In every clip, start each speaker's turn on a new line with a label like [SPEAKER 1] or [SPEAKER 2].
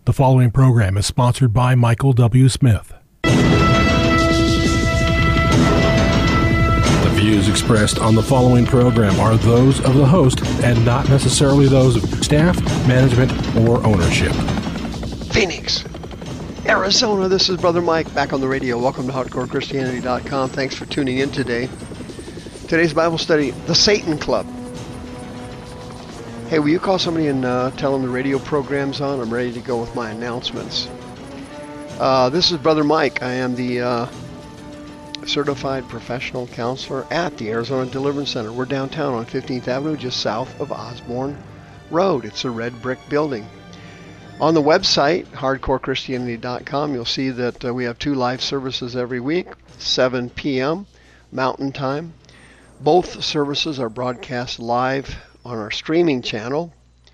[SPEAKER 1] The following program is sponsored by Michael W. Smith. The views expressed on the following program are those of the host and not necessarily those of staff, management, or ownership.
[SPEAKER 2] Phoenix, Arizona, this is Brother Mike back on the radio. Welcome to HardcoreChristianity.com. Thanks for tuning in today. Today's Bible study, The Satan Club. Hey, will you call somebody and tell them the radio program's on? I'm ready to go with my announcements. This is Brother Mike. I am the certified professional counselor at the Arizona Deliverance Center. We're downtown on 15th Avenue, just south of Osborne Road. It's a red brick building. On the website, HardcoreChristianity.com, you'll see that we have 2 live services every week, 7 p.m. Mountain Time. Both services are broadcast live on our streaming channel,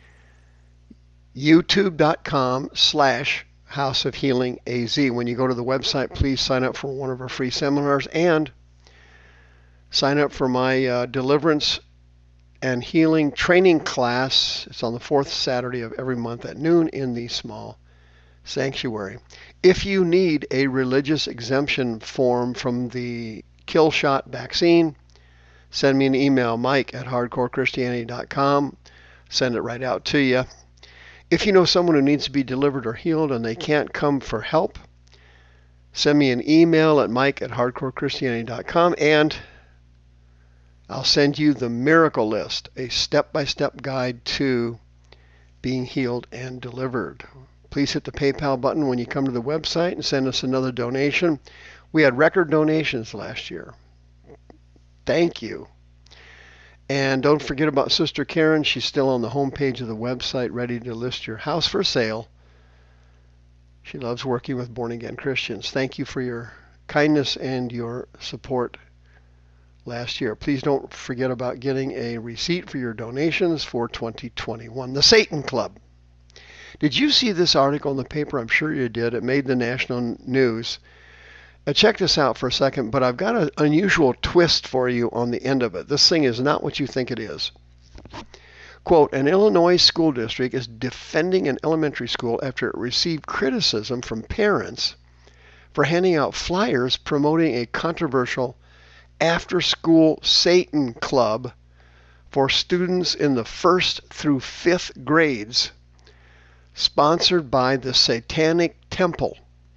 [SPEAKER 2] youtube.com/House of Healing AZ. When you go to the website, please sign up for one of our free seminars and sign up for my deliverance and healing training class. It's on the 4th Saturday of every month at noon in the small sanctuary. If you need a religious exemption form from the kill shot vaccine, send me an email, mike@hardcorechristianity.com. Send it right out to you. If you know someone who needs to be delivered or healed and they can't come for help, send me an email at mike@hardcorechristianity.com and I'll send you the miracle list, a step-by-step guide to being healed and delivered. Please hit the PayPal button when you come to the website and send us another donation. We had record donations last year. Thank you. And don't forget about Sister Karen. She's still on the homepage of the website, ready to list your house for sale. She loves working with born-again Christians. Thank you for your kindness and your support last year. Please don't forget about getting a receipt for your donations for 2021. The Satan Club. Did you see this article in the paper? I'm sure you did. It made the national news. Check this out for a second, but I've got an unusual twist for you on the end of it. This thing is not what you think it is. Quote, an Illinois school district is defending an elementary school after it received criticism from parents for handing out flyers promoting a controversial after-school Satan club for students in the 1st through 5th grades, sponsored by the Satanic Temple.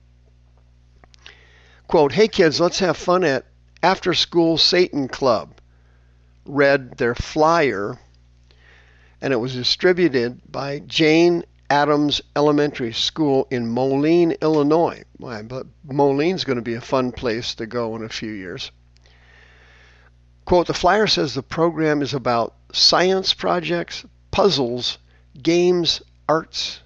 [SPEAKER 2] Quote, hey kids, let's have fun at After School Satan Club, read their flyer, and it was distributed by Jane Addams Elementary School in Moline, Illinois. Why, but Moline's going to be a fun place to go in a few years. Quote, the flyer says the program is about science projects, puzzles, games, arts,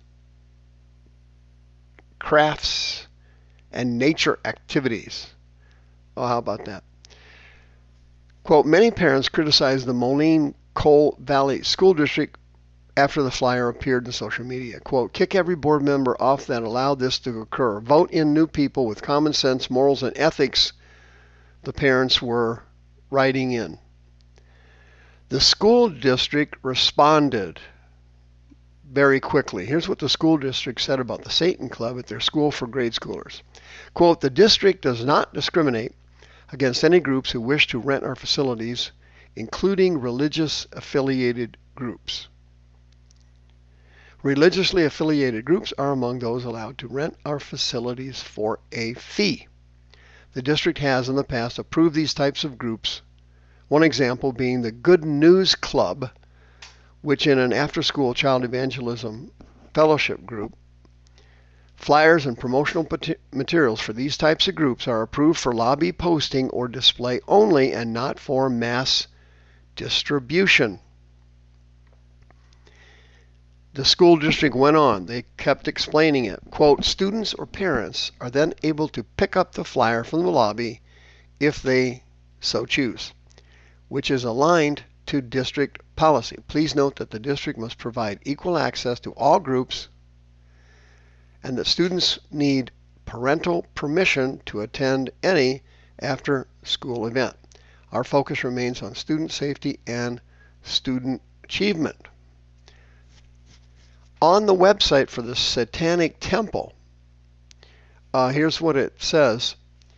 [SPEAKER 2] crafts, and nature activities. Oh, how about that? Quote, many parents criticized the Moline Coal Valley School District after the flyer appeared in social media. Quote, kick every board member off that allowed this to occur. Vote in new people with common sense, morals, and ethics, the parents were writing in. The school district responded very quickly. Here's what the school district said about the Satan Club at their school for grade schoolers. Quote, the district does not discriminate against any groups who wish to rent our facilities, including religious affiliated groups. Religiously affiliated groups are among those allowed to rent our facilities for a fee. The district has in the past approved these types of groups, one example being the Good News Club, which in an after-school child evangelism fellowship group, flyers and promotional materials for these types of groups are approved for lobby posting or display only and not for mass distribution. The school district went on. They kept explaining it. Quote, students or parents are then able to pick up the flyer from the lobby if they so choose, which is aligned to district policy. Please note that the district must provide equal access to all groups and that students need parental permission to attend any after-school event. Our focus remains on student safety and student achievement. On the website for the Satanic Temple, here's what it says.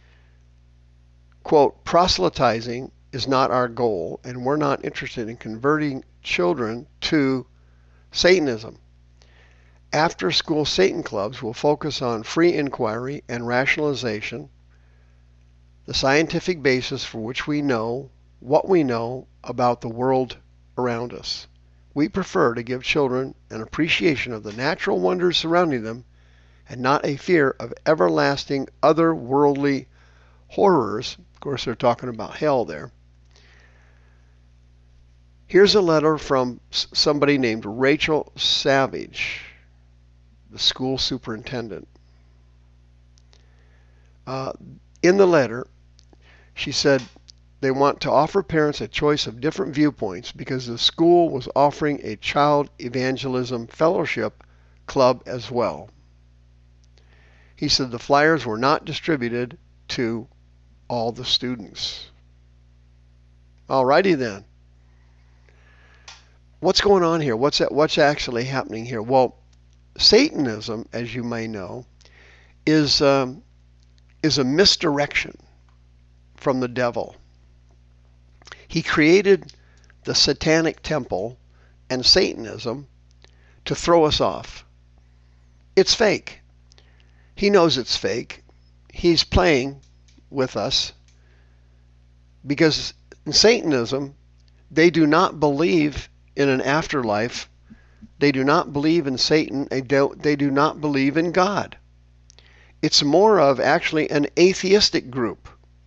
[SPEAKER 2] Quote, proselytizing is not our goal, and we're not interested in converting children to Satanism. After-school Satan clubs will focus on free inquiry and rationalization, the scientific basis for which we know what we know about the world around us. We prefer to give children an appreciation of the natural wonders surrounding them and not a fear of everlasting otherworldly horrors. Of course, they're talking about hell there. Here's a letter from somebody named Rachel Savage, the school superintendent. In the letter, she said they want to offer parents a choice of different viewpoints because the school was offering a child evangelism fellowship club as well. He said the flyers were not distributed to all the students. Alrighty then. What's going on here? What's actually happening here? Well, Satanism, as you may know, is a misdirection from the devil. He created the Satanic Temple and Satanism to throw us off. It's fake. He knows it's fake. He's playing with us because in Satanism, they do not believe in an afterlife. They do not believe in Satan. They do not believe in God. It's more of actually an atheistic group.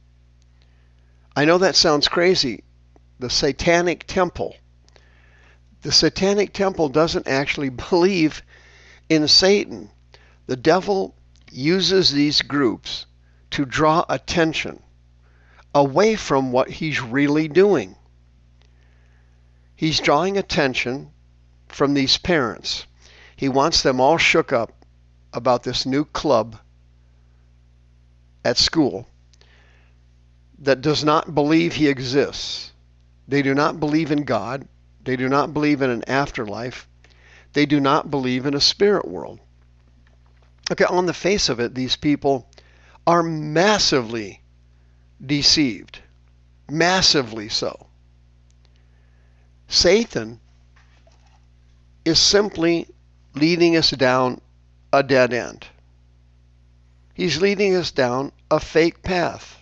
[SPEAKER 2] I know that sounds crazy. The Satanic Temple. The Satanic Temple doesn't actually believe in Satan. The devil uses these groups to draw attention away from what he's really doing. He's drawing attention from these parents. He wants them all shook up about this new club at school that does not believe he exists. They do not believe in God. They do not believe in an afterlife. They do not believe in a spirit world. Okay, on the face of it, these people are massively deceived. Massively so. Satan is simply leading us down a dead end. He's leading us down a fake path.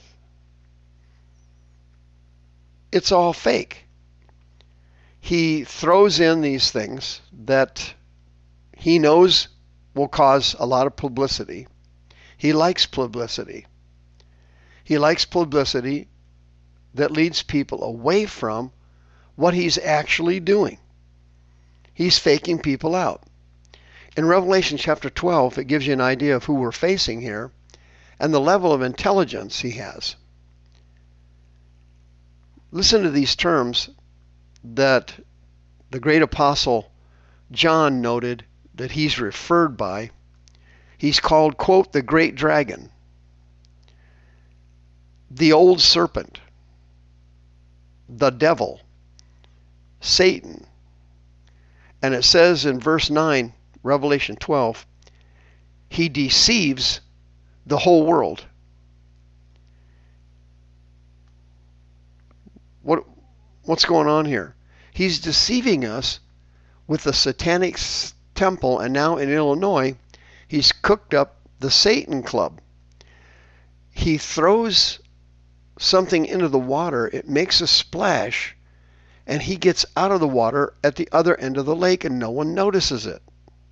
[SPEAKER 2] It's all fake. He throws in these things that he knows will cause a lot of publicity. He likes publicity. He likes publicity that leads people away from what he's actually doing. He's faking people out. In Revelation chapter 12, it gives you an idea of who we're facing here and the level of intelligence he has. Listen to these terms that the great apostle John noted that he's referred by. He's called, quote, the great dragon, the old serpent, the devil, Satan. And it says in verse 9, Revelation 12, he deceives the whole world. What's going on here? He's deceiving us with the Satanic Temple, and now in Illinois, he's cooked up the Satan Club. He throws something into the water, it makes a splash, and he gets out of the water at the other end of the lake and no one notices it.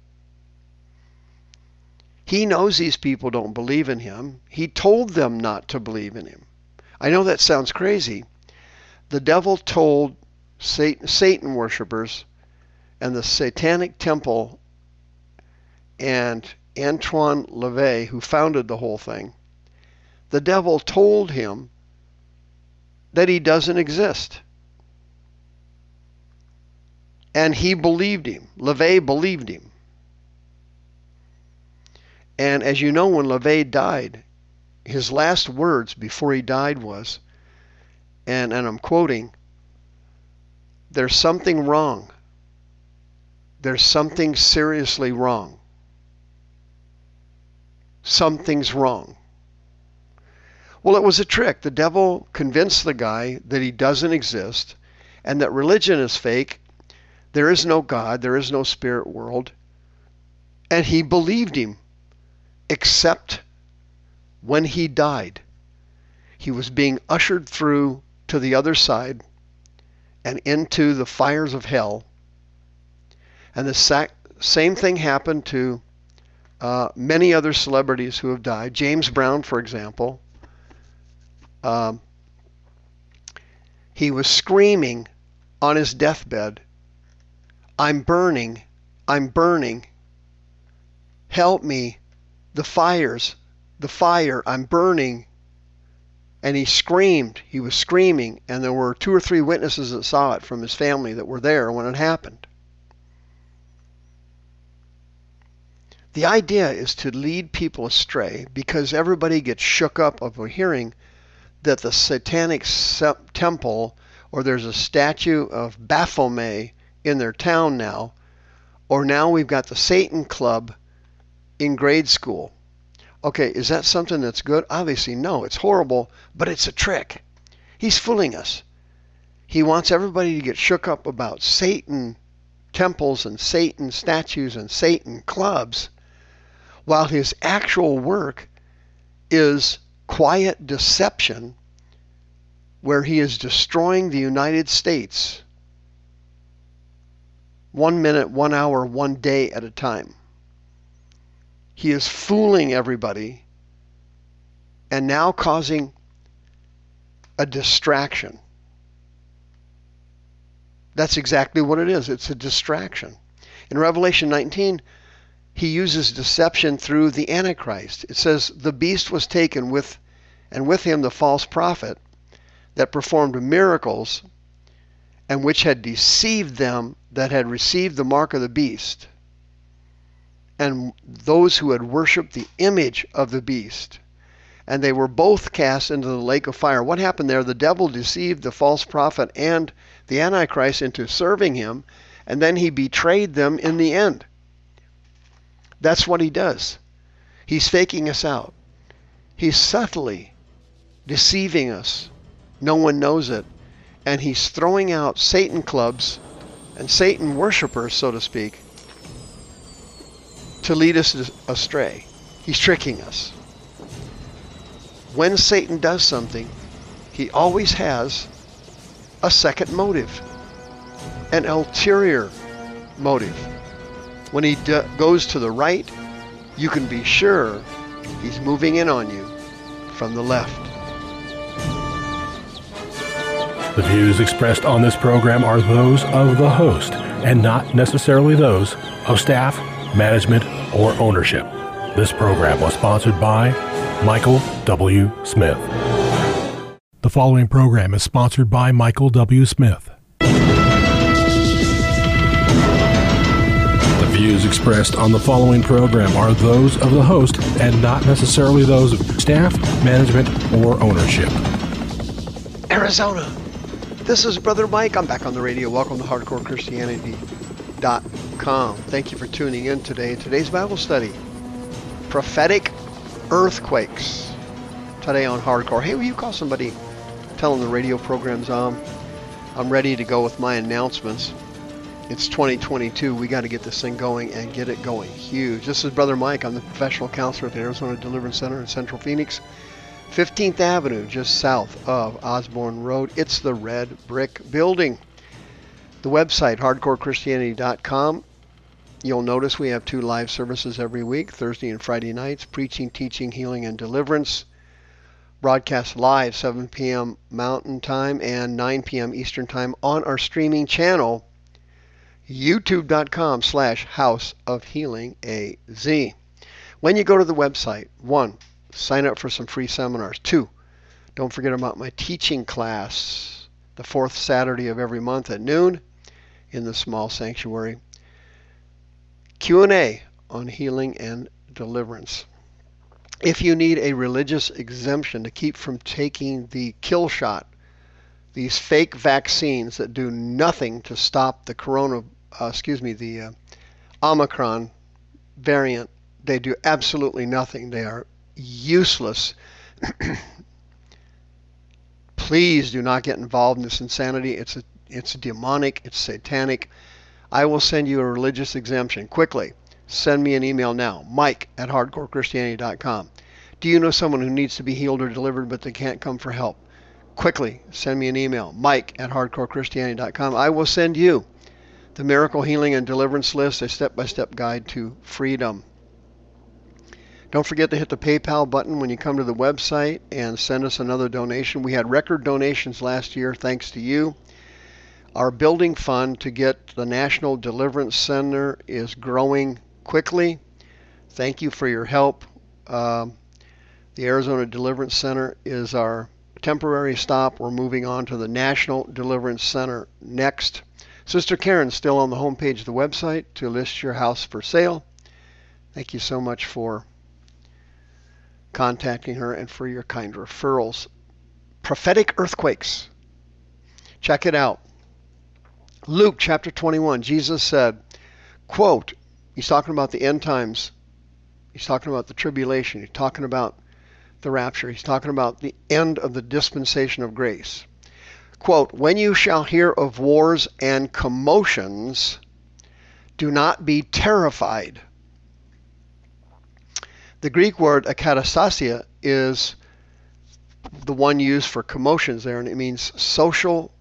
[SPEAKER 2] He knows these people don't believe in him. He told them not to believe in him. I know that sounds crazy. The devil told Satan worshipers and the Satanic Temple and Antoine LaVey, who founded the whole thing, the devil told him that he doesn't exist. And he believed him. LaVey believed him. And as you know, when LaVey died, his last words before he died was, and I'm quoting, "There's something wrong. there's something seriously wrong. Something's wrong. Well, it was a trick. The devil convinced the guy that he doesn't exist and that religion is fake. There is no God. There is no spirit world. And he believed him, except when he died. He was being ushered through to the other side and into the fires of hell. And the same thing happened to many other celebrities who have died. James Brown, for example. He was screaming on his deathbed, I'm burning, help me, the fire, I'm burning. And he was screaming, and there were 2 or 3 witnesses that saw it from his family that were there when it happened. The idea is to lead people astray because everybody gets shook up over hearing that the satanic temple, or there's a statue of Baphomet in their town now, or now we've got the Satan Club in grade school. Okay, is that something that's good? Obviously no, it's horrible, but it's a trick. He's fooling us. He wants everybody to get shook up about Satan temples and Satan statues and Satan clubs, while his actual work is quiet deception, where he is destroying the United States 1 minute, 1 hour, 1 day at a time. He is fooling everybody and now causing a distraction. That's exactly what it is. It's a distraction. In Revelation 19, he uses deception through the Antichrist. It says, the beast was taken and with him the false prophet that performed miracles and which had deceived them that had received the mark of the beast and those who had worshipped the image of the beast. And they were both cast into the lake of fire. What happened there? The devil deceived the false prophet and the Antichrist into serving him, and then he betrayed them in the end. That's what he does. He's faking us out. He's subtly deceiving us. No one knows it. And he's throwing out Satan clubs and Satan worshipers, so to speak, to lead us astray. He's tricking us. When Satan does something, he always has a second motive, an ulterior motive. When he goes to the right, you can be sure he's moving in on you from the left.
[SPEAKER 1] The views expressed on this program are those of the host and not necessarily those of staff, management, or ownership. This program was sponsored by Michael W. Smith. The following program is sponsored by Michael W. Smith. The views expressed on the following program are those of the host and not necessarily those of staff, management, or ownership.
[SPEAKER 2] Arizona, this is Brother Mike. I'm back on the radio. Welcome to HardcoreChristianity.com. Thank you for tuning in today. Today's Bible study, prophetic earthquakes. Today on Hardcore. Hey, will you call somebody, tell them the radio program's on? I'm ready to go with my announcements. It's 2022. We got to get this thing going and get it going huge. This is Brother Mike. I'm the professional counselor at the Arizona Deliverance Center in Central Phoenix. 15th Avenue, just south of Osborne Road. It's the red brick building. The website, HardcoreChristianity.com. You'll notice we have 2 live services every week, Thursday and Friday nights, preaching, teaching, healing, and deliverance. Broadcast live 7 p.m. Mountain Time and 9 p.m. Eastern Time on our streaming channel, youtube.com/House of Healing AZ. When you go to the website, 1, sign up for some free seminars. 2, don't forget about my teaching class, the 4th Saturday of every month at noon in the small sanctuary. Q&A on healing and deliverance. If you need a religious exemption to keep from taking the kill shot, these fake vaccines that do nothing to stop the Omicron variant, they do absolutely nothing. They are useless. Please do not get involved in this insanity. It's demonic. It's satanic. I will send you a religious exemption. Quickly, send me an email now, mike@hardcorechristianity.com. Do you know someone who needs to be healed or delivered but they can't come for help? Quickly, send me an email, mike@hardcorechristianity.com. I will send you the Miracle Healing and Deliverance List, a step-by-step guide to freedom. Don't forget to hit the PayPal button when you come to the website and send us another donation. We had record donations last year, thanks to you. Our building fund to get the National Deliverance Center is growing quickly. Thank you for your help. The Arizona Deliverance Center is our temporary stop. We're moving on to the National Deliverance Center next. Sister Karen's still on the homepage of the website to list your house for sale. Thank you so much for contacting her and for your kind referrals. Prophetic earthquakes. Check it out. Luke chapter 21, Jesus said, quote, he's talking about the end times. He's talking about the tribulation. He's talking about the rapture. He's talking about the end of the dispensation of grace. Quote, when you shall hear of wars and commotions, do not be terrified. The Greek word akatastasia is the one used for commotions there, and it means social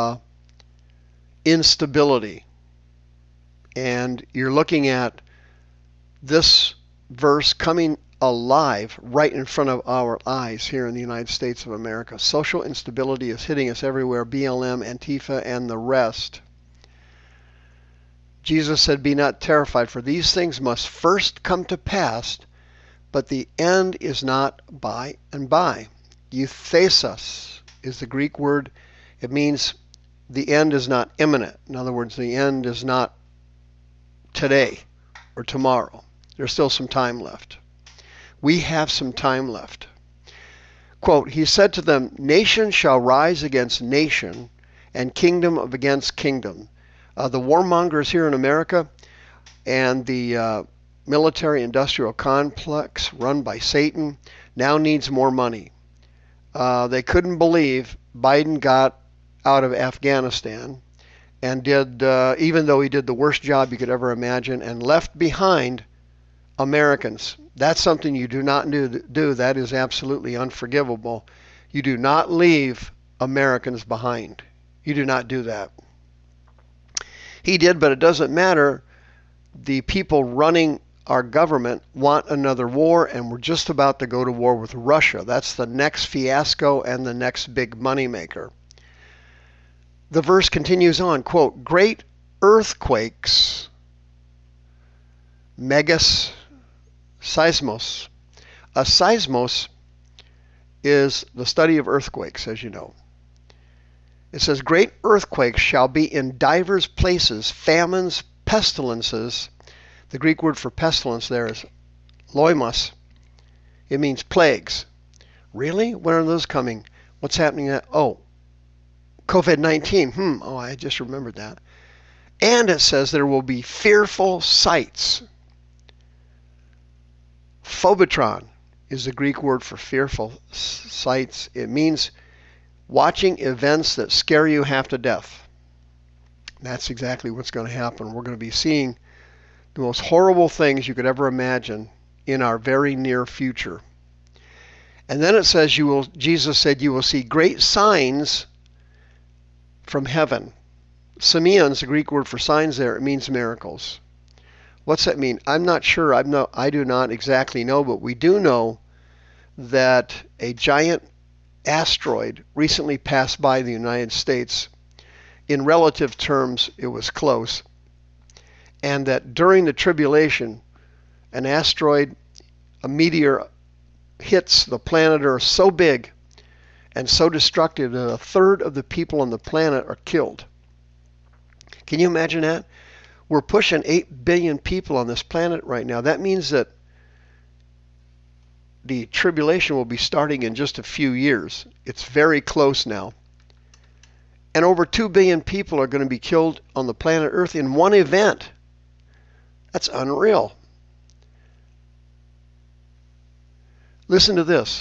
[SPEAKER 2] instability. And you're looking at this verse coming alive right in front of our eyes here in the United States of America. Social instability is hitting us everywhere, BLM, Antifa, and the rest. Jesus said, be not terrified, for these things must first come to pass, but the end is not by and by. Euthesis is the Greek word. It means the end is not imminent. In other words, the end is not today or tomorrow. There's still some time left. We have some time left. Quote, he said to them, nation shall rise against nation and kingdom against kingdom. The warmongers here in America and the military-industrial complex run by Satan now needs more money. They couldn't believe Biden got out of Afghanistan and did, even though he did the worst job you could ever imagine, and left behind Americans. That's something you do not do. That is absolutely unforgivable. You do not leave Americans behind. You do not do that. He did, but it doesn't matter. The people running our government want another war, and we're just about to go to war with Russia. That's the next fiasco and the next big moneymaker. The verse continues on, quote, great earthquakes, megas, seismos. A seismos is the study of earthquakes, as you know. It says, great earthquakes shall be in divers places, famines, pestilences. The Greek word for pestilence there is loimos. It means plagues. Really? When are those coming? What's happening? Oh, COVID-19. Oh, I just remembered that. And it says there will be fearful sights. Phobitron is the Greek word for fearful sights. It means watching events that scare you half to death. That's exactly what's going to happen. We're going to be seeing the most horrible things you could ever imagine in our very near future. And then it says, Jesus said, you will see great signs from heaven. Semion's the Greek word for signs there. It means miracles. What's that mean? I'm not sure. I do not exactly know, but we do know that a giant asteroid recently passed by the United States. In relative terms, it was close. And that during the tribulation, an asteroid, a meteor, hits the planet Earth so big and so destructive that a third of the people on the planet are killed. Can you imagine that? We're pushing 8 billion people on this planet right now. That means that the tribulation will be starting in just a few years. It's very close now. And over 2 billion people are going to be killed on the planet Earth in one event. That's unreal. Listen to this.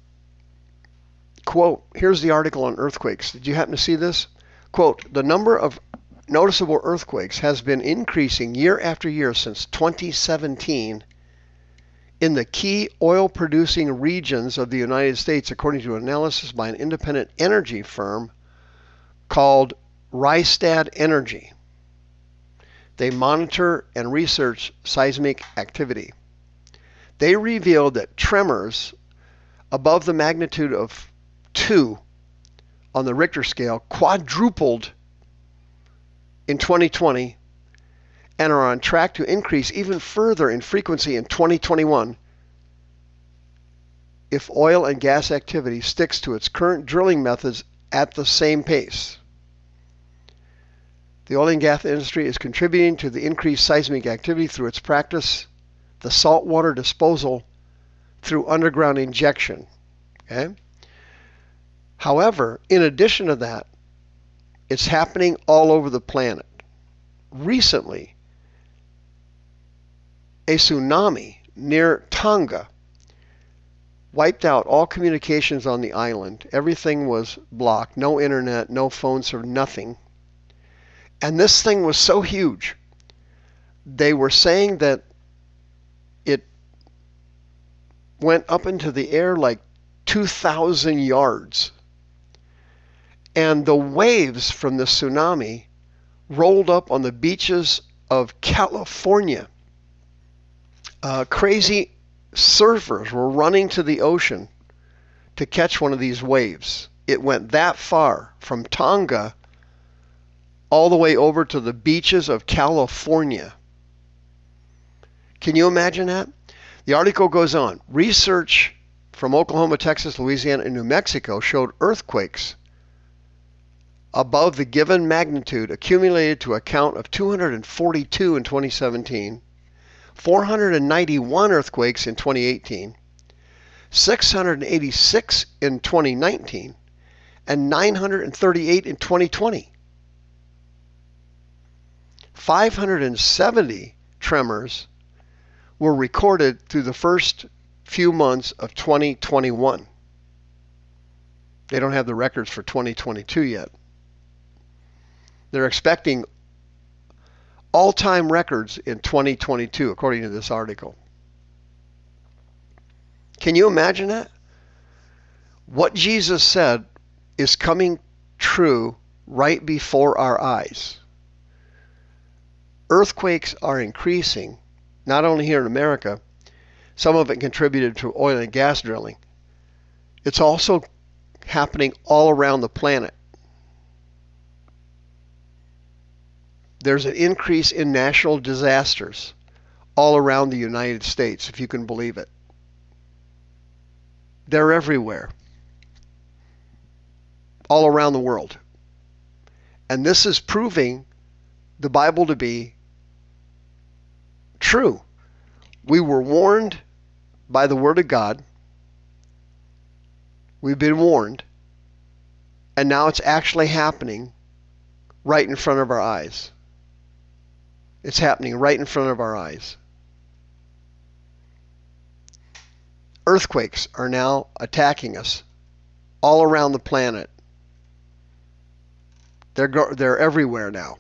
[SPEAKER 2] Quote, here's the article on earthquakes. Did you happen to see this? Quote, the number of noticeable earthquakes has been increasing year after year since 2017 in the key oil-producing regions of the United States, according to analysis by an independent energy firm called Rystad Energy. They monitor and research seismic activity. They revealed that tremors above the magnitude of 2 on the Richter scale quadrupled in 2020 and are on track to increase even further in frequency in 2021 if oil and gas activity sticks to its current drilling methods at the same pace. The oil and gas industry is contributing to the increased seismic activity through its practice, the saltwater disposal through underground injection. Okay? However, in addition to that, it's happening all over the planet. Recently, a tsunami near Tonga wiped out all communications on the island. Everything was blocked. No internet, no phone service, nothing. And this thing was so huge. They were saying that it went up into the air like 2,000 yards. And the waves from the tsunami rolled up on the beaches of California. Crazy surfers were running to the ocean to catch one of these waves. It went that far from Tonga all the way over to the beaches of California. Can you imagine that? The article goes on. Research from Oklahoma, Texas, Louisiana, and New Mexico showed earthquakes above the given magnitude accumulated to a count of 242 in 2017, 491 earthquakes in 2018, 686 in 2019, and 938 in 2020. 570 tremors were recorded through the first few months of 2021. They don't have the records for 2022 yet. They're expecting all-time records in 2022, according to this article. Can you imagine that? What Jesus said is coming true right before our eyes. Earthquakes are increasing, not only here in America. Some of it contributed to oil and gas drilling. It's also happening all around the planet. There's an increase in national disasters all around the United States, if you can believe it. They're everywhere, all around the world. And this is proving the Bible to be true. We were warned by the Word of God. We've been warned. And now it's actually happening right in front of our eyes. It's happening right in front of our eyes. Earthquakes are now attacking us all around the planet. They're everywhere now.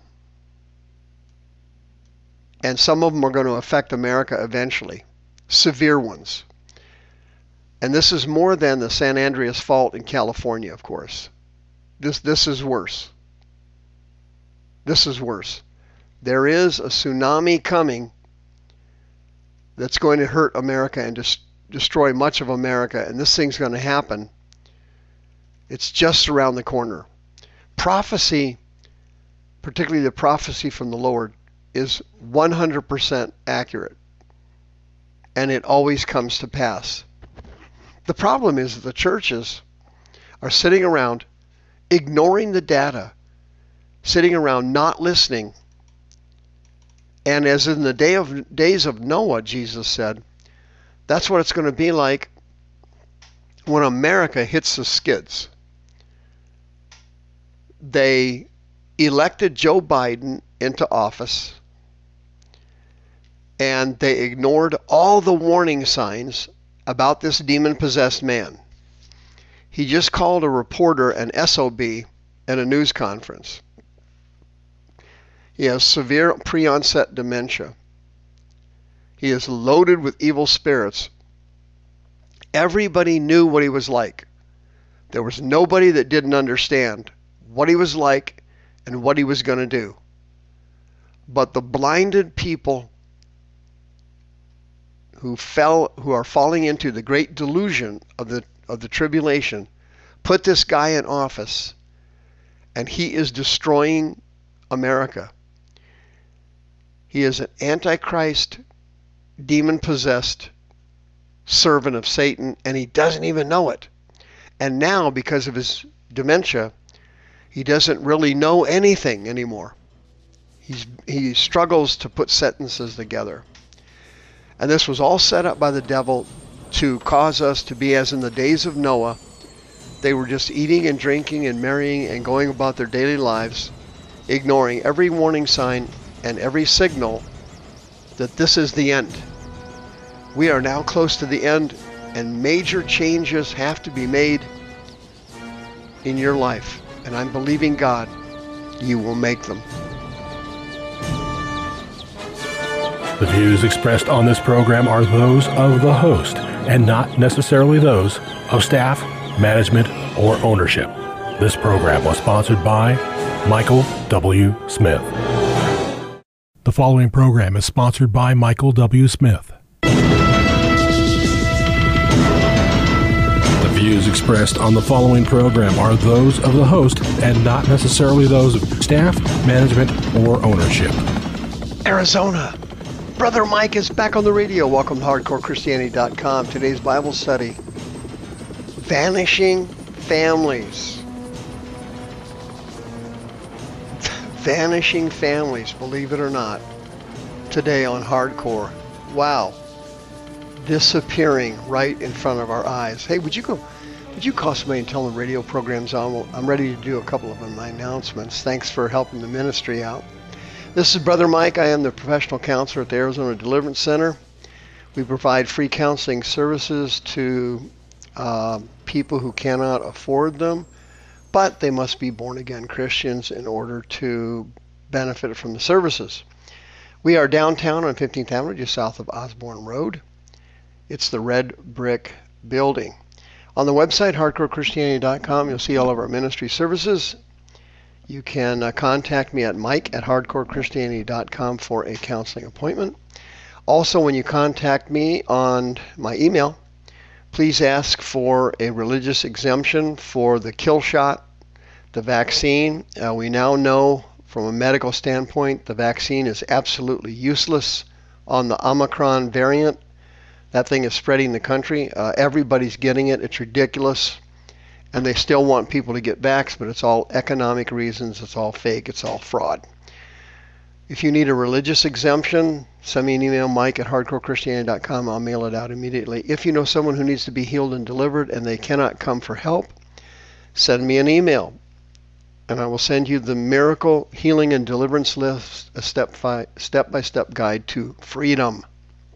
[SPEAKER 2] And some of them are going to affect America eventually. Severe ones. And this is more than the San Andreas Fault in California, of course. This is worse. This is worse. There is a tsunami coming that's going to hurt America and destroy much of America, and this thing's going to happen. It's just around the corner. Prophecy, particularly the prophecy from the Lord, is 100% accurate, and it always comes to pass. The problem is that the churches are sitting around ignoring the data, sitting around not listening. And as in the days of Noah, Jesus said, that's what it's going to be like when America hits the skids. They elected Joe Biden into office. and they ignored all the warning signs about this demon-possessed man. He just called a reporter an SOB at a news conference. He has severe pre-onset dementia. He is loaded with evil spirits. Everybody knew what he was like. There was nobody that didn't understand what he was like and what he was going to do. But the blinded people who are falling into the great delusion of the tribulation put this guy in office, and he is destroying America. He is an antichrist, demon-possessed servant of Satan, and he doesn't even know it. And now, because of his dementia, he doesn't really know anything anymore. He struggles to put sentences together. And this was all set up by the devil to cause us to be as in the days of Noah. They were just eating and drinking and marrying and going about their daily lives, ignoring every warning sign and every signal that this is the end. We are now close to the end, and major changes have to be made in your life. And I'm believing God, you will make them.
[SPEAKER 1] The views expressed on this program are those of the host and not necessarily those of staff, management, or ownership. This program was sponsored by Michael W. Smith. The following program is sponsored by Michael W. Smith. The views expressed on the following program are those of the host and not necessarily those of staff, management, or ownership.
[SPEAKER 2] Arizona, Brother Mike is back on the radio. Welcome to HardcoreChristianity.com. Today's Bible study, Vanishing Families. Vanishing families, believe it or not, today on Hardcore. Wow. Disappearing right in front of our eyes. Hey, would you call somebody and tell them the radio program's on? I'm ready to do a couple of my announcements. Thanks for helping the ministry out. This is Brother Mike. I am the professional counselor at the Arizona Deliverance Center. We provide free counseling services to people who cannot afford them, but they must be born-again Christians in order to benefit from the services. We are downtown on 15th Avenue, just south of Osborne Road. It's the red brick building. On the website, HardcoreChristianity.com, you'll see all of our ministry services. You can contact me at mike@hardcorechristianity.com for a counseling appointment. Also, when you contact me on my email, please ask for a religious exemption for the kill shot, the vaccine. We now know from a medical standpoint the vaccine is absolutely useless on the Omicron variant. That thing is spreading the country. Everybody's getting it. It's ridiculous. And they still want people to get vaxxed, but it's all economic reasons. It's all fake. It's all fraud. If you need a religious exemption, send me an email, mike@hardcorechristianity.com. I'll mail it out immediately. If you know someone who needs to be healed and delivered and they cannot come for help, send me an email, and I will send you the miracle healing and deliverance list, a step-by-step guide to freedom.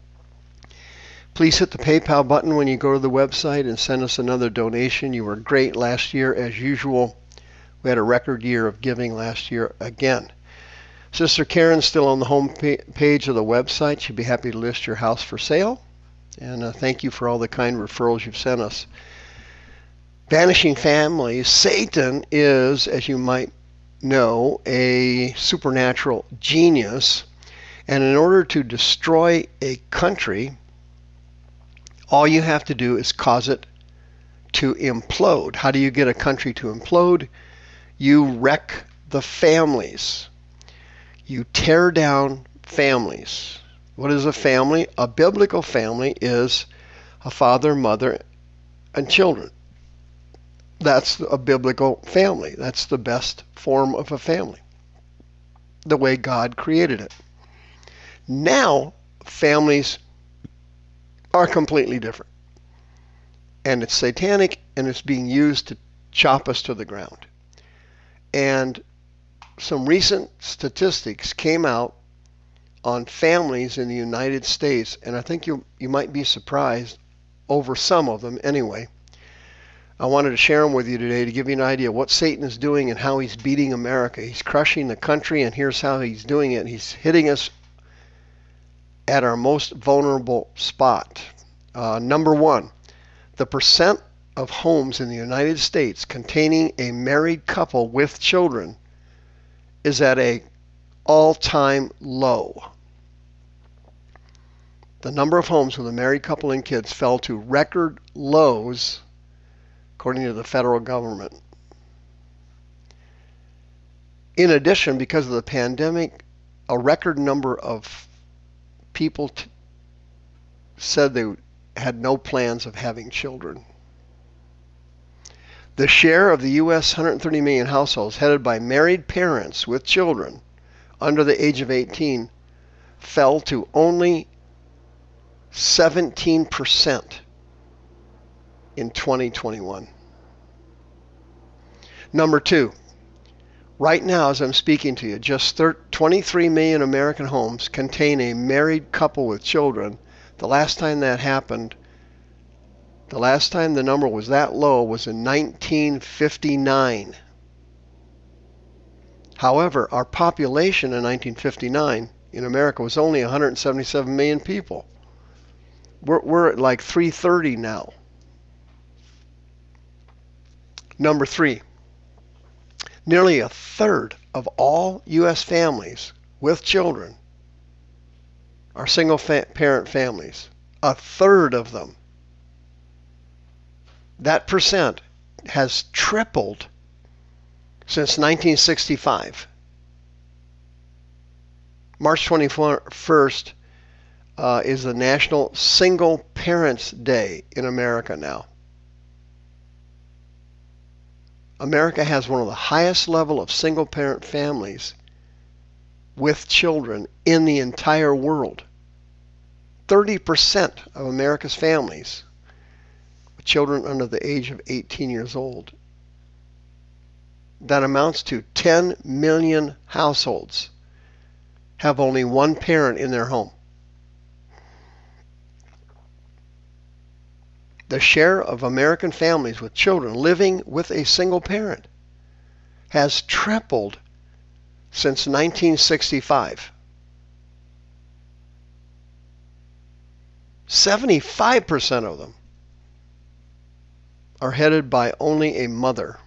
[SPEAKER 2] Please hit the PayPal button when you go to the website and send us another donation. You were great last year as usual. We had a record year of giving last year again. Sister Karen's still on the home page of the website. She'd be happy to list your house for sale. And thank you for all the kind referrals you've sent us. Vanishing families. Satan is, as you might know, a supernatural genius. And in order to destroy a country, all you have to do is cause it to implode. How do you get a country to implode? You wreck the families. You tear down families. What is a family? A biblical family is a father, mother, and children. That's a biblical family. That's the best form of a family, the way God created it. Now, families are completely different. And it's satanic, and it's being used to chop us to the ground. And some recent statistics came out on families in the United States, and I think you might be surprised over some of them anyway. I wanted to share them with you today to give you an idea of what Satan is doing and how he's beating America. He's crushing the country, and here's how he's doing it. He's hitting us at our most vulnerable spot. Number one, the percent of homes in the United States containing a married couple with children is at an all-time low. The number of homes with a married couple and kids fell to record lows, according to the federal government. In addition, because of the pandemic, a record number of people said they had no plans of having children. The share of the U.S. 130 million households headed by married parents with children under the age of 18 fell to only 17% in 2021. Number two, right now as I'm speaking to you, just 23 million American homes contain a married couple with children. The last time that happened, the last time the number was that low was in 1959. However, our population in 1959 in America was only 177 million people. We're at like 330 now. Number three, nearly a third of all U.S. families with children are single-parent families. A third of them. That percent has tripled since 1965. March 21st is the National Single Parents Day in America now. America has one of the highest level of single-parent families with children in the entire world. 30% of America's families with children under the age of 18 years old. That amounts to 10 million households have only one parent in their home. The share of American families with children living with a single parent has tripled since 1965. 75% of them are headed by only a mother.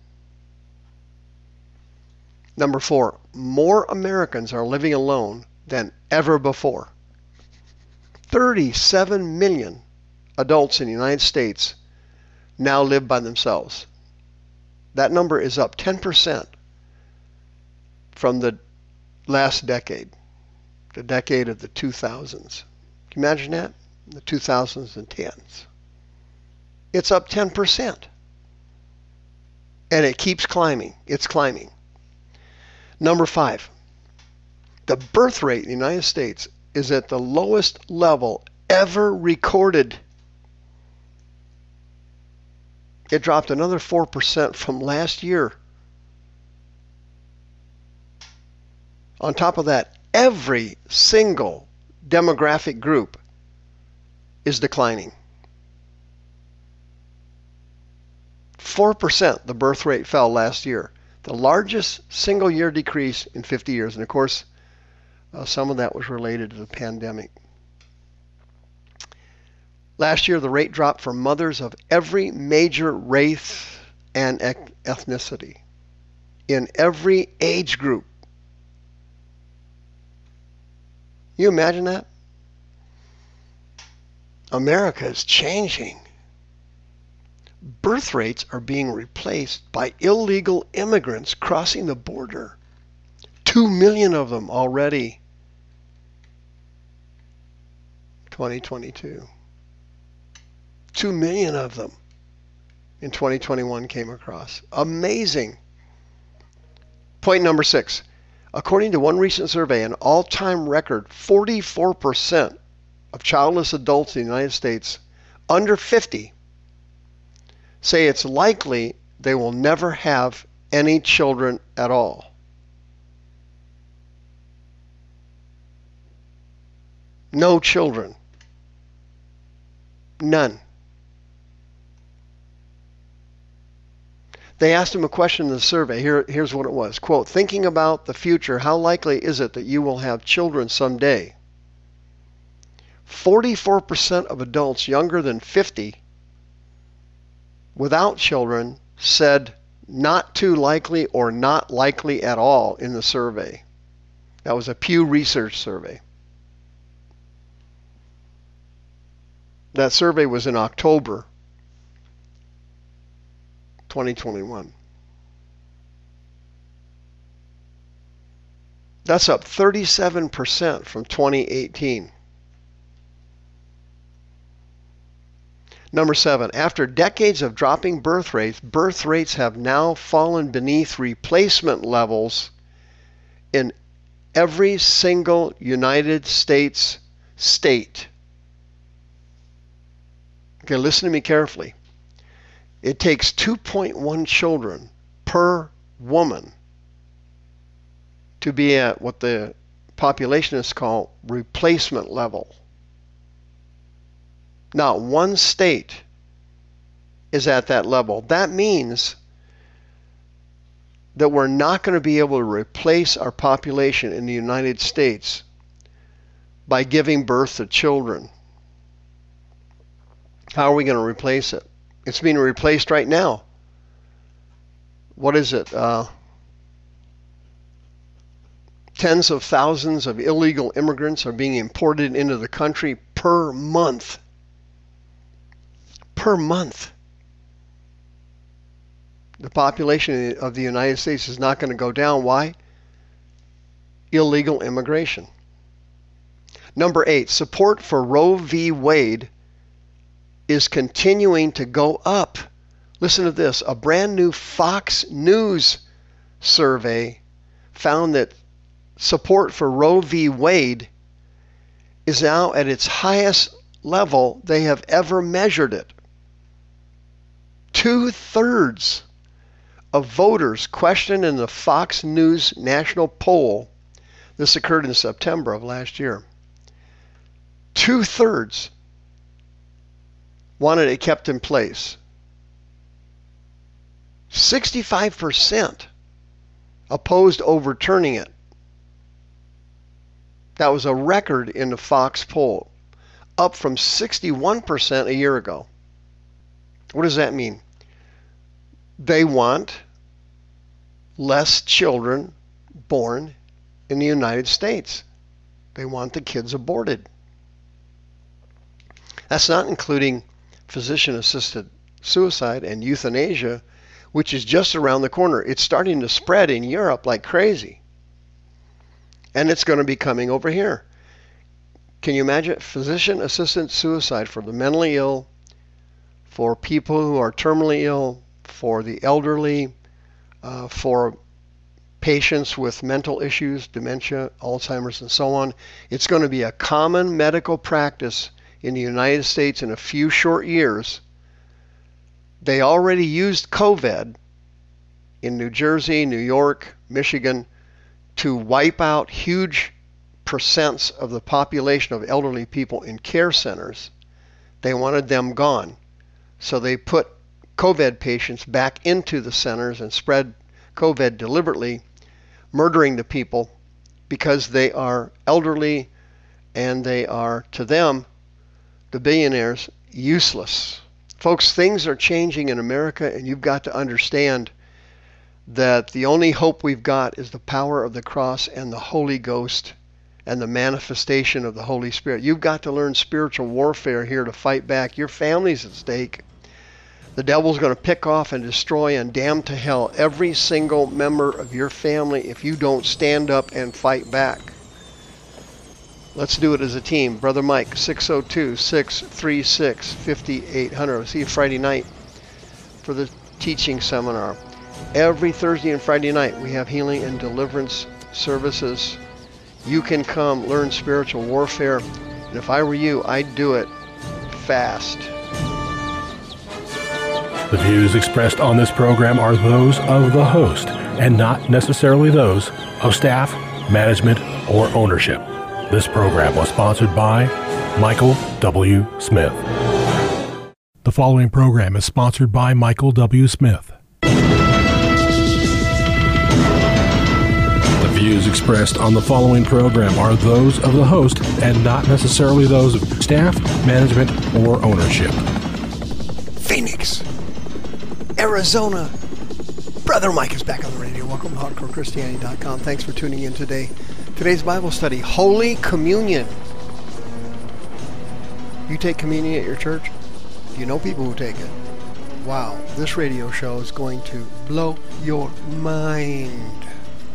[SPEAKER 2] Number four, more Americans are living alone than ever before. 37 million adults in the United States now live by themselves. That number is up 10% from the last decade, the decade of the 2000s. Can you imagine that? The 2000s and 10s. It's up 10%. And it keeps climbing. It's climbing. Number five, the birth rate in the United States is at the lowest level ever recorded. It dropped another 4% from last year. On top of that, every single demographic group is declining. 4% the birth rate fell last year. The largest single year decrease in 50 years. And of course, some of that was related to the pandemic. Last year, the rate dropped for mothers of every major race and ethnicity in every age group. You imagine that? America is changing. Birth rates are being replaced by illegal immigrants crossing the border. 2 million of them already. 2022. 2 million of them in 2021 came across. Amazing. Point number 6. According to one recent survey, an all-time record 44% of childless adults in the United States under 50 say it's likely they will never have any children at all. No children. None. They asked him a question in the survey. Here's what it was. Quote, thinking about the future, how likely is it that you will have children someday? 44% of adults younger than 50 without children said not too likely or not likely at all in the survey. That was a Pew Research survey. That survey was in October 2021. That's up 37% from 2018. Number 7, after decades of dropping birth rates have now fallen beneath replacement levels in every single United States state. Okay, listen to me carefully. It takes 2.1 children per woman to be at what the populationists call replacement level. Not one state is at that level. That means that we're not going to be able to replace our population in the United States by giving birth to children. How are we going to replace it? It's being replaced right now. What is it? Tens of thousands of illegal immigrants are being imported into the country per month. Per month. The population of the United States is not going to go down. Why? Illegal immigration. Number 8, support for Roe v. Wade is continuing to go up. Listen to this. A brand new Fox News survey found that support for Roe v. Wade is now at its highest level they have ever measured it. 2/3 of voters questioned in the Fox News national poll, this occurred in September of last year, 2/3 wanted it kept in place. 65% opposed overturning it. That was a record in the Fox poll, up from 61% a year ago. What does that mean? They want less children born in the United States. They want the kids aborted. That's not including physician-assisted suicide and euthanasia, which is just around the corner. It's starting to spread in Europe like crazy. And it's going to be coming over here. Can you imagine? Physician-assisted suicide for the mentally ill, for people who are terminally ill, for the elderly, for patients with mental issues, dementia, Alzheimer's, and so on. It's going to be a common medical practice in the United States in a few short years. They already used COVID in New Jersey, New York, Michigan to wipe out huge percents of the population of elderly people in care centers. They wanted them gone. So they put COVID patients back into the centers and spread COVID deliberately, murdering the people because they are elderly and they are, to them, the billionaires, useless. Folks, things are changing in America, and you've got to understand that the only hope we've got is the power of the cross and the Holy Ghost and the manifestation of the Holy Spirit. You've got to learn spiritual warfare here to fight back. Your family's at stake. The devil's going to pick off and destroy and damn to hell every single member of your family if you don't stand up and fight back. Let's do it as a team. Brother Mike, 602-636-5800. I'll see you Friday night for the teaching seminar. Every Thursday and Friday night we have healing and deliverance services. You can come learn spiritual warfare. And if I were you, I'd do it fast.
[SPEAKER 1] The views expressed on this program are those of the host and not necessarily those of staff, management, or ownership. This program was sponsored by Michael W. Smith. The following program is sponsored by Michael W. Smith. The views expressed on the following program are those of the host and not necessarily those of staff, management, or ownership.
[SPEAKER 2] Phoenix, Arizona. Brother Mike is back on the radio. Welcome to HardcoreChristianity.com. Thanks for tuning in today. Today's Bible study, Holy Communion. You take communion at your church? You know people who take it. Wow, this radio show is going to blow your mind.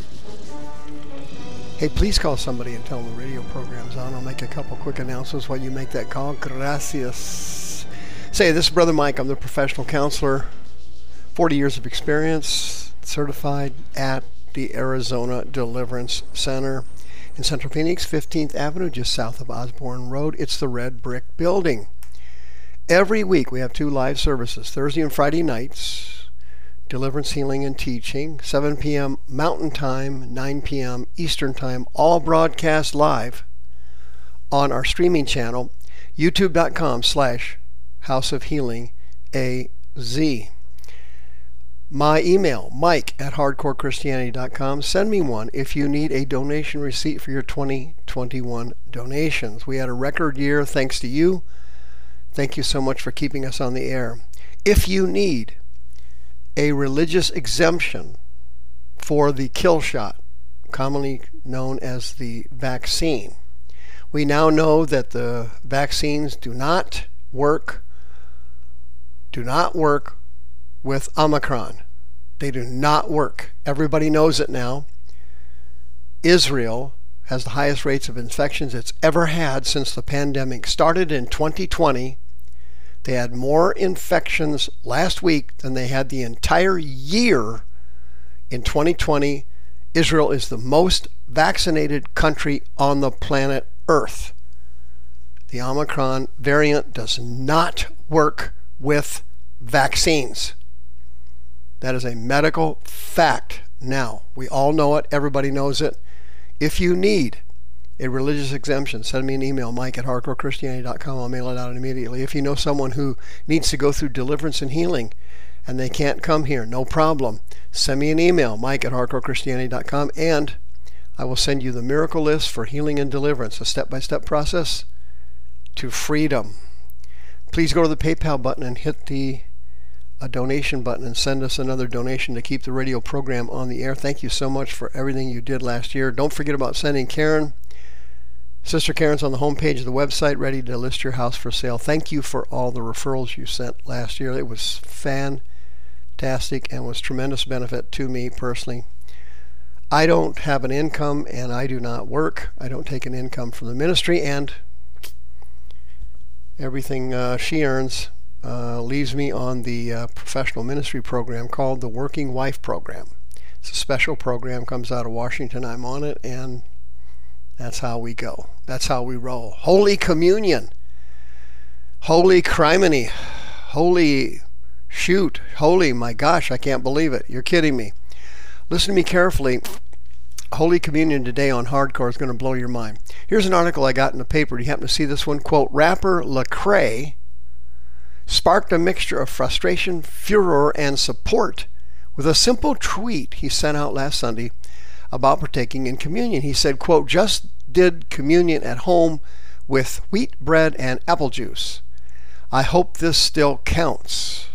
[SPEAKER 2] Hey, please call somebody and tell them the radio program's on. I'll make a couple quick announcements while you make that call. Gracias. Say, this is Brother Mike. I'm the professional counselor. 40 years of experience, certified at the Arizona Deliverance Center in Central Phoenix, 15th Avenue, just south of Osborne Road. It's the red brick building. Every week we have 2 live services, Thursday and Friday nights, deliverance, healing, and teaching, 7 p.m. Mountain Time, 9 p.m. Eastern Time, all broadcast live on our streaming channel, youtube.com/House of Healing AZ. My email, mike@hardcorechristianity.com. Send me one if you need a donation receipt for your 2021 donations. We had a record year thanks to you. Thank you so much for keeping us on the air. If you need a religious exemption for the kill shot, commonly known as the vaccine, we now know that the vaccines do not work with Omicron. They do not work. Everybody knows it now. Israel has the highest rates of infections it's ever had since the pandemic started in 2020. They had more infections last week than they had the entire year in 2020. Israel is the most vaccinated country on the planet Earth. The Omicron variant does not work with vaccines. That is a medical fact now. We all know it. Everybody knows it. If you need a religious exemption, send me an email, mike@hardcorechristianity.com. I'll mail it out immediately. If you know someone who needs to go through deliverance and healing and they can't come here, no problem. Send me an email, mike@hardcorechristianity.com, and I will send you the miracle list for healing and deliverance, a step-by-step process to freedom. Please go to the PayPal button and hit a donation button and send us another donation to keep the radio program on the air. Thank you so much for everything you did last year. Don't forget about sending Karen. Sister Karen's on the homepage of the website, ready to list your house for sale. Thank you for all the referrals you sent last year. It was fantastic and was tremendous benefit to me personally. I don't have an income and I do not work. I don't take an income from the ministry, and everything she earns leaves me on the professional ministry program called the Working Wife Program. It's a special program, comes out of Washington. I'm on it, and that's how we go. That's how we roll. Holy Communion. Holy Criminy. Holy shoot. Holy, my gosh, I can't believe it. You're kidding me. Listen to me carefully. Holy Communion today on Hardcore is going to blow your mind. Here's an article I got in the paper. Do you happen to see this one? Quote, rapper Lecrae sparked a mixture of frustration, furor, and support with a simple tweet he sent out last Sunday about partaking in communion. He said, quote, just did communion at home with wheat bread and apple juice. I hope this still counts.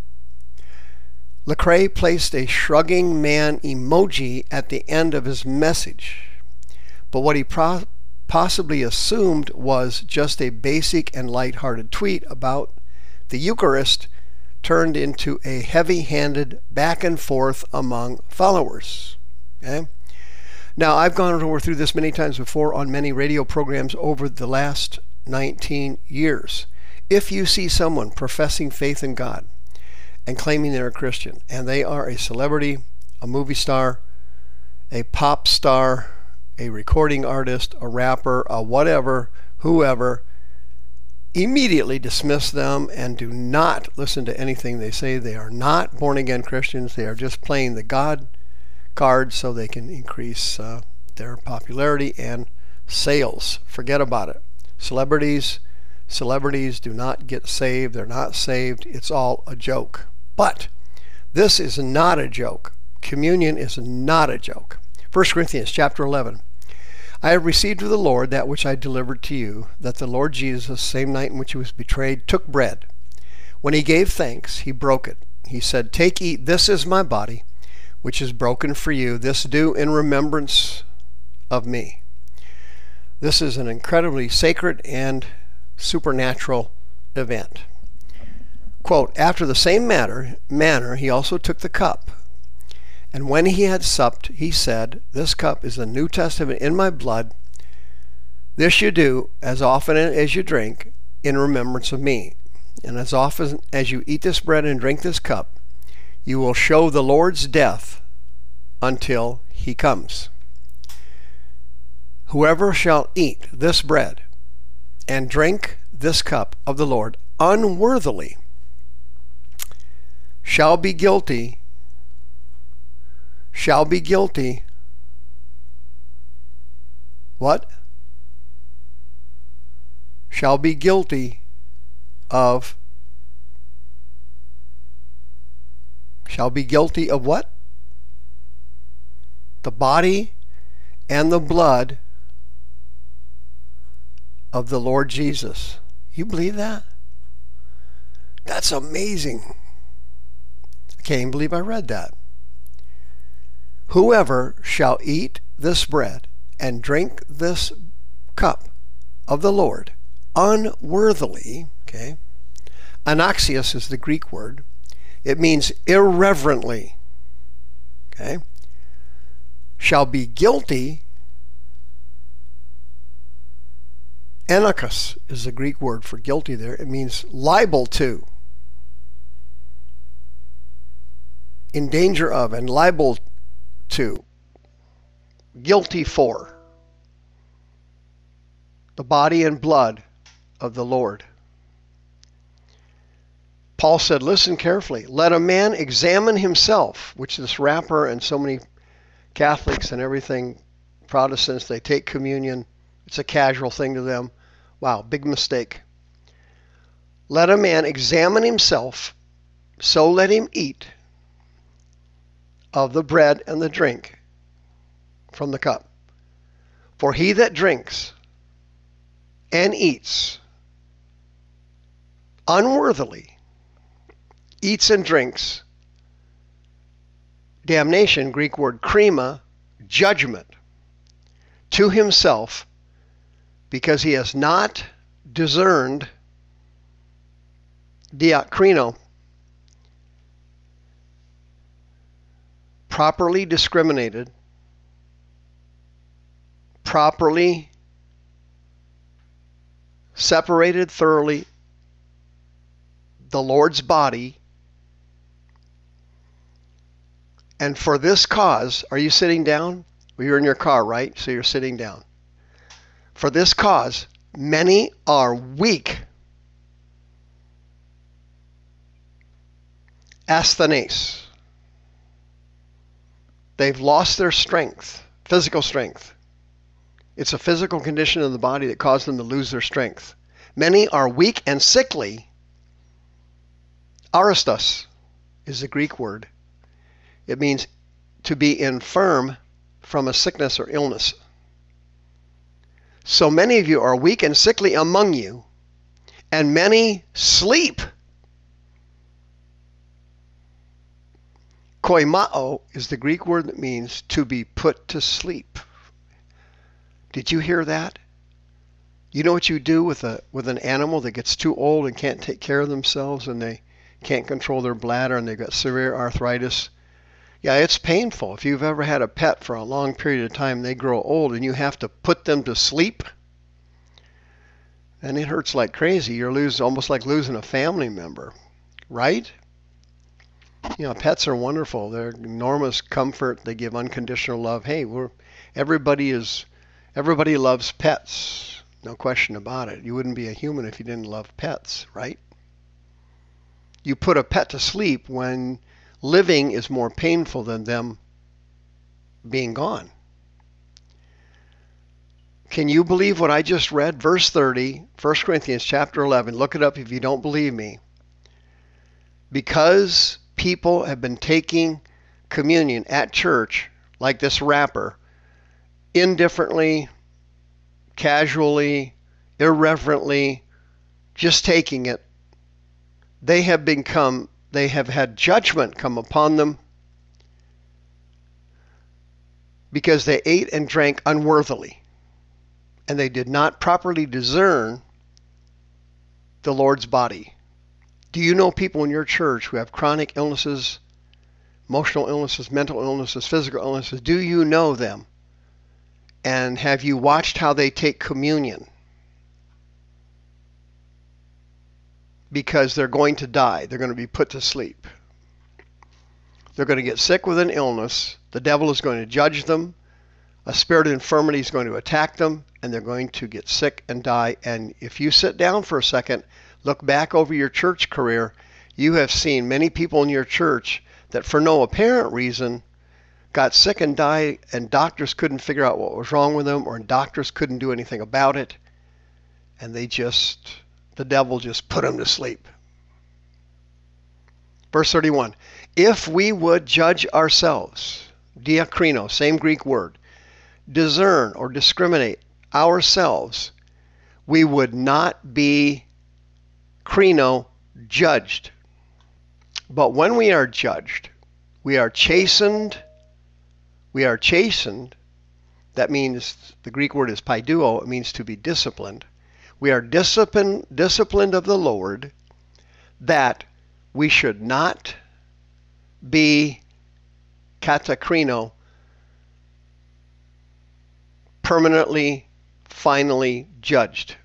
[SPEAKER 2] Lecrae placed a shrugging man emoji at the end of his message, but what he possibly assumed was just a basic and lighthearted tweet about the Eucharist turned into a heavy-handed back and forth among followers. Okay? Now, I've gone through this many times before on many radio programs over the last 19 years. If you see someone professing faith in God and claiming they're a Christian, and they are a celebrity, a movie star, a pop star, a recording artist, a rapper, a whatever, whoever, immediately dismiss them and do not listen to anything they say. They are not born-again Christians. They are just playing the God card so they can increase their popularity and Sales, forget about it. Celebrities do not get saved. They're not saved. It's all a joke. But this is not a joke. Communion is not a joke. 1 Corinthians chapter 11. I have received of the Lord that which I delivered to you, that the Lord Jesus, same night in which he was betrayed, took bread. When he gave thanks, he broke it. He said, "Take, eat, this is my body, which is broken for you. This do in remembrance of me." This is an incredibly sacred and supernatural event. Quote, "After the same manner, he also took the cup. And when he had supped, he said, This cup is the New Testament in my blood. This you do as often as you drink in remembrance of me. And as often as you eat this bread and drink this cup, you will show the Lord's death until he comes. Whoever shall eat this bread and drink this cup of the Lord unworthily shall be guilty what? Shall be guilty of what? The body and the blood of the Lord Jesus. You believe that? That's amazing. I can't even believe I read that. Whoever shall eat this bread and drink this cup of the Lord unworthily, okay? Anaxios is the Greek word. It means irreverently, okay? Shall be guilty. Anarchos is the Greek word for guilty there. It means liable to, in danger of, and liable to, guilty for the body and blood of the Lord. Paul said, listen carefully. Let a man examine himself, which this rapper and so many Catholics and everything, Protestants, they take communion. It's a casual thing to them. Wow, big mistake. Let a man examine himself, so let him eat of the bread and the drink from the cup. For he that drinks and eats unworthily, eats and drinks, damnation, Greek word krima, judgment, to himself, because he has not discerned, diakrino, properly discriminated, properly separated thoroughly the Lord's body. And for this cause, are you sitting down? Well, you're in your car, right? So you're sitting down. For this cause, many are weak. Asthenes. They've lost their strength, physical strength. It's a physical condition of the body that caused them to lose their strength. Many are weak and sickly. Aristos is the Greek word. It means to be infirm from a sickness or illness. So many of you are weak and sickly among you, and many sleep. Koimao is the Greek word that means to be put to sleep. Did you hear that? You know what you do with an animal that gets too old and can't take care of themselves, and they can't control their bladder, and they've got severe arthritis? Yeah, it's painful. If you've ever had a pet for a long period of time, they grow old and you have to put them to sleep, and it hurts like crazy. You're almost like losing a family member, right? You know, pets are wonderful. They're enormous comfort. They give unconditional love. Hey, everybody loves pets. No question about it. You wouldn't be a human if you didn't love pets, right? You put a pet to sleep when living is more painful than them being gone. Can you believe what I just read? Verse 30, 1 Corinthians chapter 11. Look it up if you don't believe me. Because people have been taking communion at church, like this rapper, indifferently, casually, irreverently, just taking it, they have had judgment come upon them because they ate and drank unworthily, and they did not properly discern the Lord's body. Do you know people in your church who have chronic illnesses, emotional illnesses, mental illnesses, physical illnesses? Do you know them? And have you watched how they take communion? Because they're going to die. They're going to be put to sleep. They're going to get sick with an illness. The devil is going to judge them. A spirit of infirmity is going to attack them, and they're going to get sick and die. And if you sit down for a second, look back over your church career, you have seen many people in your church that for no apparent reason got sick and died, and doctors couldn't figure out what was wrong with them, or doctors couldn't do anything about it, and the devil just put them to sleep. Verse 31, if we would judge ourselves, diakrino, same Greek word, discern or discriminate ourselves, we would not be krino, judged. But when we are judged, we are chastened. We are chastened. That means, the Greek word is paiduo. It means to be disciplined. We are disciplined of the Lord, that we should not be katakrino, permanently, finally judged.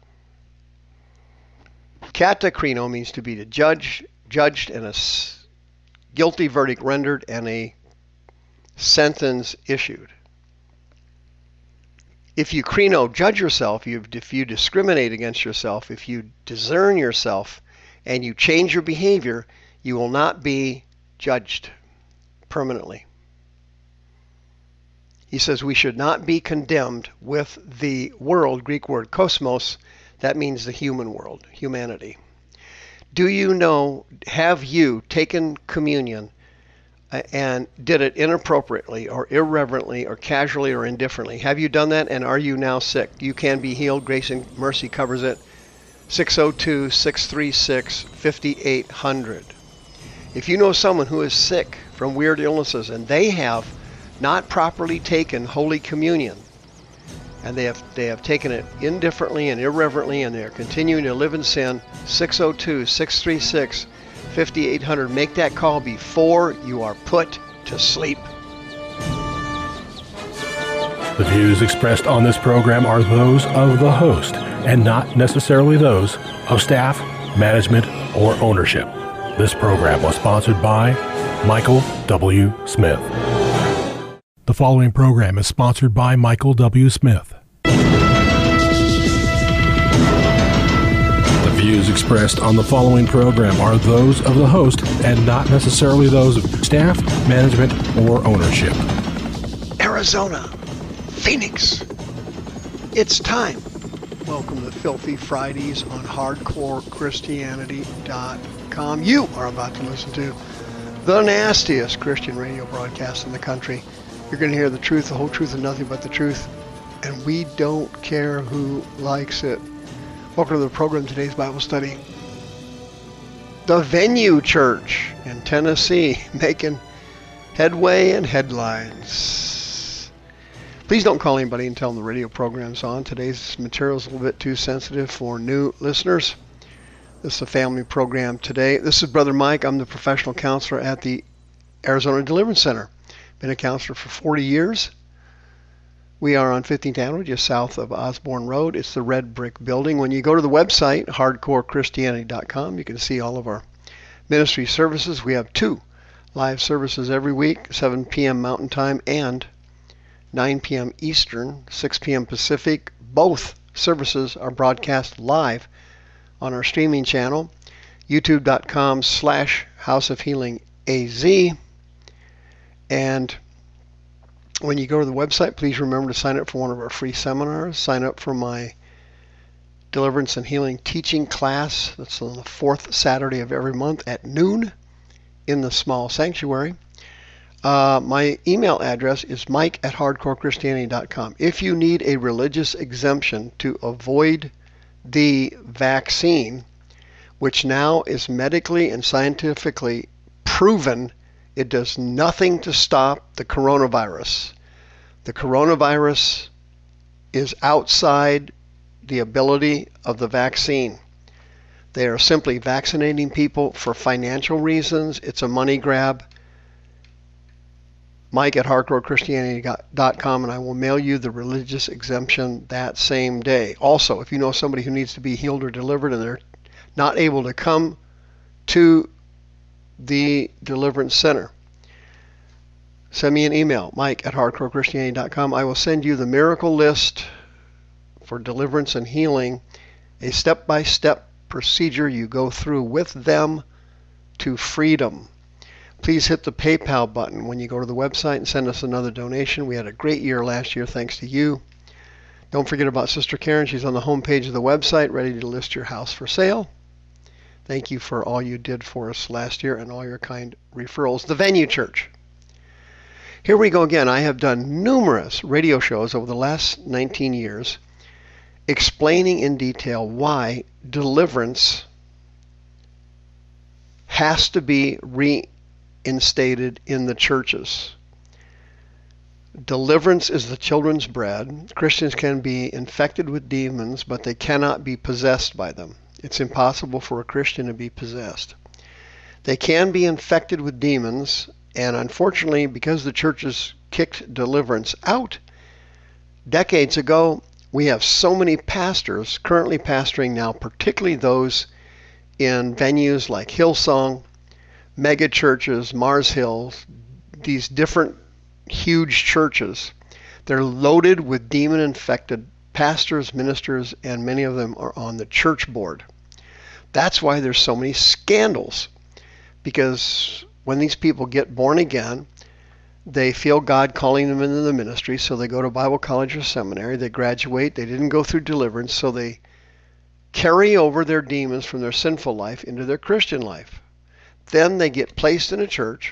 [SPEAKER 2] Katakrino means to be judged, and a guilty verdict rendered, and a sentence issued. If you krino, judge yourself, if you discriminate against yourself, if you discern yourself, and you change your behavior, you will not be judged permanently. He says we should not be condemned with the world, Greek word kosmos, that means the human world, humanity. Do you know, have you taken communion and did it inappropriately or irreverently or casually or indifferently? Have you done that, and are you now sick? You can be healed. Grace and Mercy covers it. 602-636-5800. If you know someone who is sick from weird illnesses and they have not properly taken Holy Communion, and they have taken it indifferently and irreverently, and they are continuing to live in sin, 602-636-5800. Make that call before you are put to sleep.
[SPEAKER 1] The views expressed on this program are those of the host and not necessarily those of staff, management, or ownership. This program was sponsored by Michael W. Smith. The following program is sponsored by Michael W. Smith. The views expressed on the following program are those of the host and not necessarily those of staff, management, or ownership.
[SPEAKER 2] Arizona, Phoenix, it's time. Welcome to Filthy Fridays on HardcoreChristianity.com. You are about to listen to the nastiest Christian radio broadcast in the country. You're going to hear the truth, the whole truth, and nothing but the truth. And we don't care who likes it. Welcome to the program, today's Bible study. The Venue Church in Tennessee making headway and headlines. Please don't call anybody and tell them the radio program's on. Today's material is a little bit too sensitive for new listeners. This is a family program today. This is Brother Mike. I'm the professional counselor at the Arizona Deliverance Center. Been a counselor for 40 years. We are on 15th Avenue, just south of Osborne Road. It's the red brick building. When you go to the website, hardcorechristianity.com, you can see all of our ministry services. We have 2 live services every week, 7 p.m. Mountain Time and 9 p.m. Eastern, 6 p.m. Pacific. Both services are broadcast live on our streaming channel, youtube.com/House of Healing AZ. And When you go to the website, please remember to sign up for one of our free seminars. Sign up for my Deliverance and Healing teaching class. That's on the fourth Saturday of every month at noon in the small sanctuary. My email address is mike@hardcorechristianity.com. If you need a religious exemption to avoid the vaccine, which now is medically and scientifically proven, it does nothing to stop the coronavirus. The coronavirus is outside the ability of the vaccine. They are simply vaccinating people for financial reasons. It's a money grab. Mike@hardcorechristianity.com, and I will mail you the religious exemption that same day. Also, if you know somebody who needs to be healed or delivered and they're not able to come to the Deliverance Center, send me an email, mike@hardcorechristianity.com. I will send you the miracle list for deliverance and healing, a step-by-step procedure you go through with them to freedom. Please hit the PayPal button when you go to the website and send us another donation. We had a great year last year thanks to you. Don't forget about Sister Karen. She's on the home page of the website, ready to list your house for sale. Thank you for all you did for us last year and all your kind referrals. The Venue Church. Here we go again. I have done numerous radio shows over the last 19 years explaining in detail why deliverance has to be reinstated in the churches. Deliverance is the children's bread. Christians can be infected with demons, but they cannot be possessed by them. It's impossible for a Christian to be possessed. They can be infected with demons, and unfortunately, because the churches kicked deliverance out decades ago, we have so many pastors currently pastoring now, particularly those in venues like Hillsong, mega churches, Mars Hills, these different huge churches. They're loaded with demon-infected pastors, ministers, and many of them are on the church board. That's why there's so many scandals, because when these people get born again, they feel God calling them into the ministry, so they go to Bible college or seminary, they graduate, they didn't go through deliverance, so they carry over their demons from their sinful life into their Christian life. Then they get placed in a church,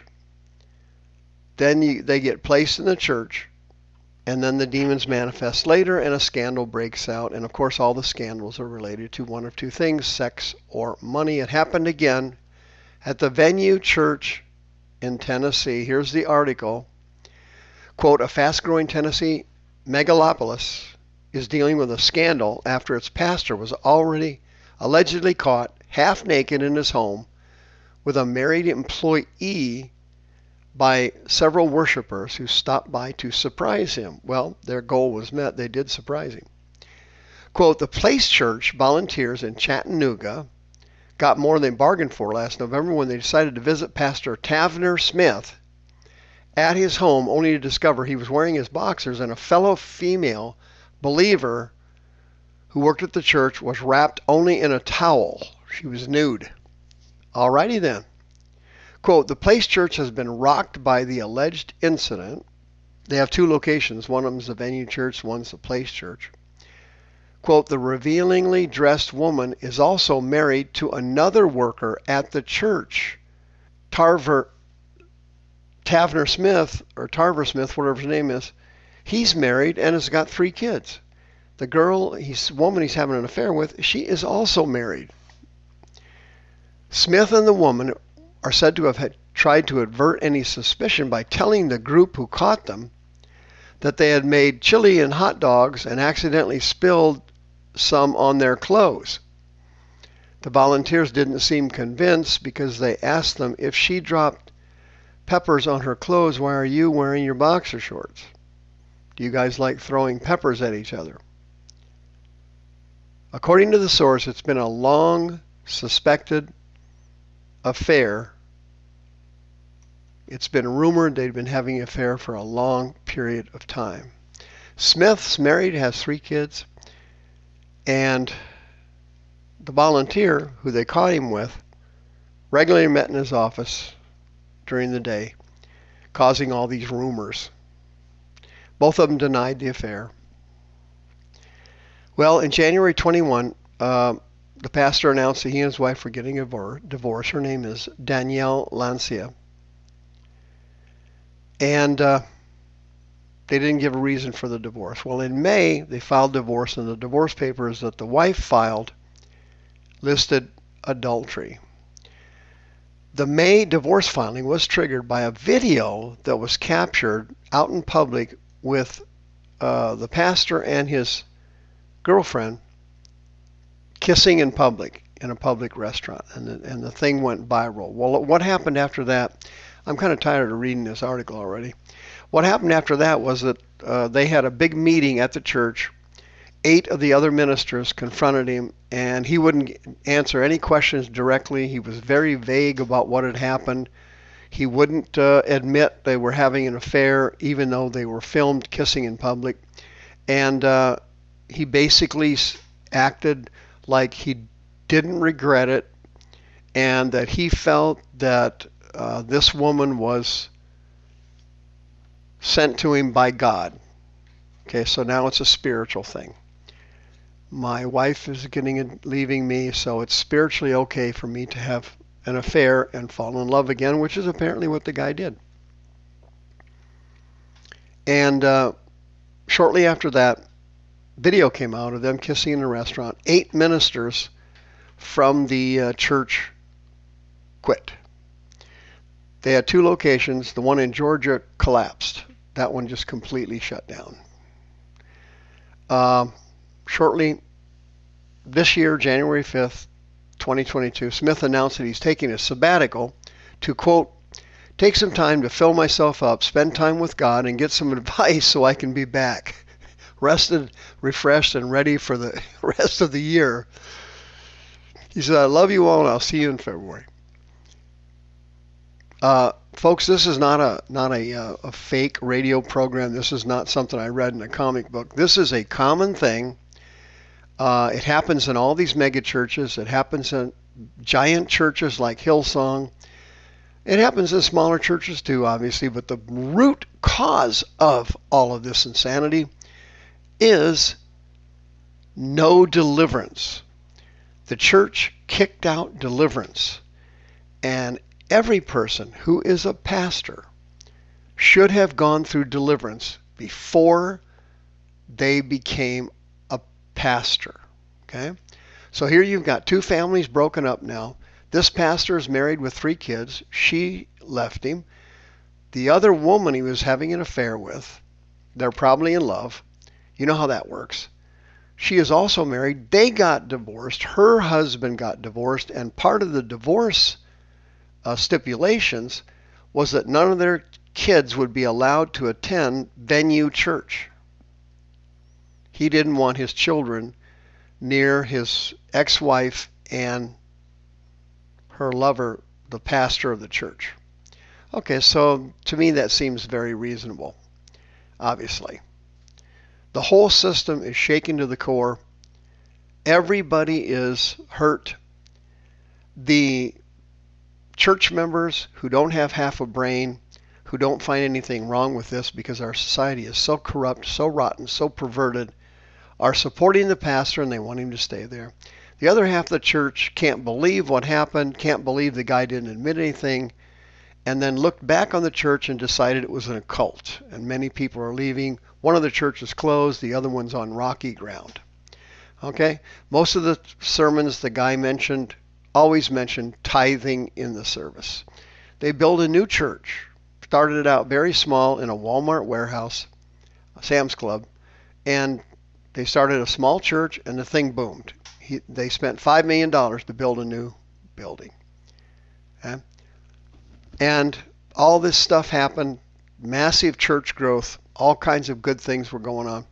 [SPEAKER 2] they get placed in the church, and then the demons manifest later and a scandal breaks out. And of course all the scandals are related to one of two things, sex or money. It happened again at the Venue Church in Tennessee. Here's the article. Quote, a fast-growing Tennessee megalopolis is dealing with a scandal after its pastor was already allegedly caught half naked in his home with a married employee by several worshipers who stopped by to surprise him. Well, their goal was met. They did surprise him. Quote, the Place Church volunteers in Chattanooga got more than they bargained for last November when they decided to visit Pastor Tavener Smith at his home, only to discover he was wearing his boxers and a fellow female believer who worked at the church was wrapped only in a towel. She was nude. Alrighty then. Quote, the Place Church has been rocked by the alleged incident. They have two locations. One of them is the Venue Church, one's the Place Church. Quote, the revealingly dressed woman is also married to another worker at the church. Tavener Smith, or Tarver Smith, whatever his name is, he's married and has got 3 kids. The woman he's having an affair with, she is also married. Smith and the woman are said to have tried to avert any suspicion by telling the group who caught them that they had made chili and hot dogs and accidentally spilled some on their clothes. The volunteers didn't seem convinced because they asked them, if she dropped peppers on her clothes, why are you wearing your boxer shorts? Do you guys like throwing peppers at each other? According to the source, it's been a long suspected affair. It's been rumored they'd been having an affair for a long period of time. Smith's married, has 3 kids, and the volunteer who they caught him with regularly met in his office during the day, causing all these rumors. Both of them denied the affair. Well, in January 21, the pastor announced that he and his wife were getting a divorce. Her name is Danielle Lancia. And they didn't give a reason for the divorce. Well, in May, they filed divorce, and the divorce papers that the wife filed listed adultery. The May divorce filing was triggered by a video that was captured out in public with the pastor and his girlfriend kissing in public in a public restaurant, and the thing went viral. Well, what happened after that? I'm kind of tired of reading this article already. What happened after that was that they had a big meeting at the church. 8 of the other ministers confronted him, and he wouldn't answer any questions directly. He was very vague about what had happened. He wouldn't admit they were having an affair, even though they were filmed kissing in public. And he basically acted like he didn't regret it, and that he felt that this woman was sent to him by God. Okay, so now it's a spiritual thing. My wife is leaving me, so it's spiritually okay for me to have an affair and fall in love again, which is apparently what the guy did. And shortly after that, video came out of them kissing in a restaurant. 8 ministers from the church quit. They had 2 locations. The one in Georgia collapsed. That one just completely shut down. Shortly this year, January 5th, 2022, Smith announced that he's taking a sabbatical to, quote, take some time to fill myself up, spend time with God, and get some advice so I can be back, rested, refreshed, and ready for the rest of the year. He said, I love you all, and I'll see you in February. Folks, this is not a fake radio program. This is not something I read in a comic book. This is a common thing. It happens in all these mega churches. It happens in giant churches like Hillsong. It happens in smaller churches too, obviously. But the root cause of all of this insanity is no deliverance. The church kicked out deliverance. And every person who is a pastor should have gone through deliverance before they became a pastor. Okay? So here you've got 2 families broken up now. This pastor is married with 3 kids. She left him. The other woman he was having an affair with, they're probably in love. You know how that works. She is also married. They got divorced. Her husband got divorced, and part of the divorce stipulations was that none of their kids would be allowed to attend venue church. He didn't want his children near his ex-wife and her lover, the pastor of the church. Okay, so to me that seems very reasonable, obviously. The whole system is shaken to the core. Everybody is hurt. The church members who don't have half a brain, who don't find anything wrong with this because our society is so corrupt, so rotten, so perverted, are supporting the pastor and they want him to stay there. The other half of the church can't believe what happened, can't believe the guy didn't admit anything, and then looked back on the church and decided it was an occult. And many people are leaving. One of the churches closed, the other one's on rocky ground. Okay? Most of the sermons the guy mentioned always mentioned tithing in the service. They built a new church. Started it out very small in a Walmart warehouse, a Sam's Club, and they started a small church and the thing boomed. They spent $5 million to build a new building. Okay? And all this stuff happened, massive church growth, all kinds of good things were going on.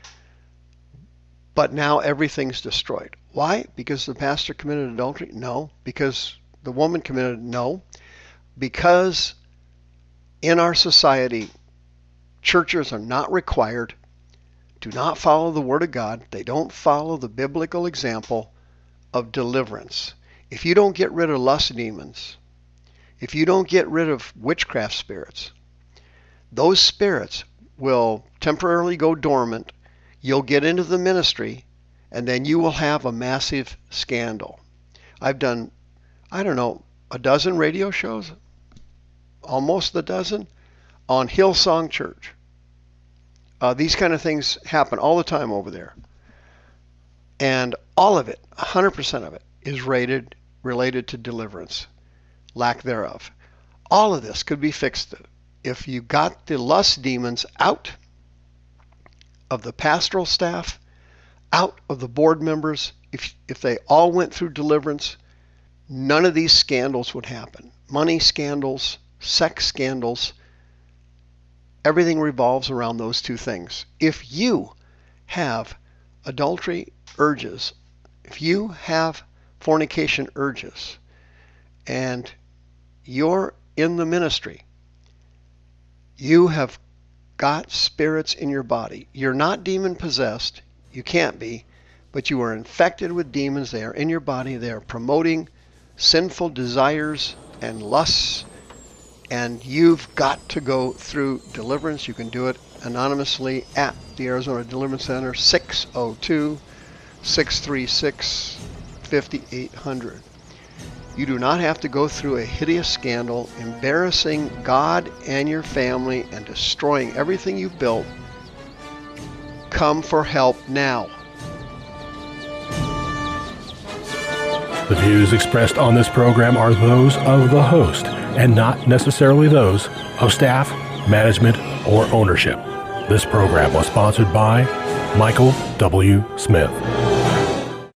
[SPEAKER 2] But now everything's destroyed. Why? Because the pastor committed adultery? No. Because the woman committed? No. Because in our society, churches are not required, do not follow the Word of God. They don't follow the biblical example of deliverance. If you don't get rid of lust demons, if you don't get rid of witchcraft spirits, those spirits will temporarily go dormant. You'll get into the ministry, and then you will have a massive scandal. I've done, I don't know, a dozen radio shows, almost a dozen, on Hillsong Church. These kind of things happen all the time over there. And all of it, 100% of it, is related to deliverance, lack thereof. All of this could be fixed if you got the lust demons out of the pastoral staff, out of the board members. If they all went through deliverance, none of these scandals would happen. Money scandals, sex scandals, everything revolves around those two things. If you have adultery urges, if you have fornication urges, and you're in the ministry, you have got spirits in your body. You're not demon possessed. You can't be, but you are infected with demons. They are in your body. They are promoting sinful desires and lusts, and you've got to go through deliverance. You can do it anonymously at the Arizona Deliverance Center, 602-636-5800. You do not have to go through a hideous scandal, embarrassing God and your family and destroying everything you've built. Come for help now.
[SPEAKER 1] The views expressed on this program are those of the host and not necessarily those of staff, management, or ownership. This program was sponsored by Michael W. Smith.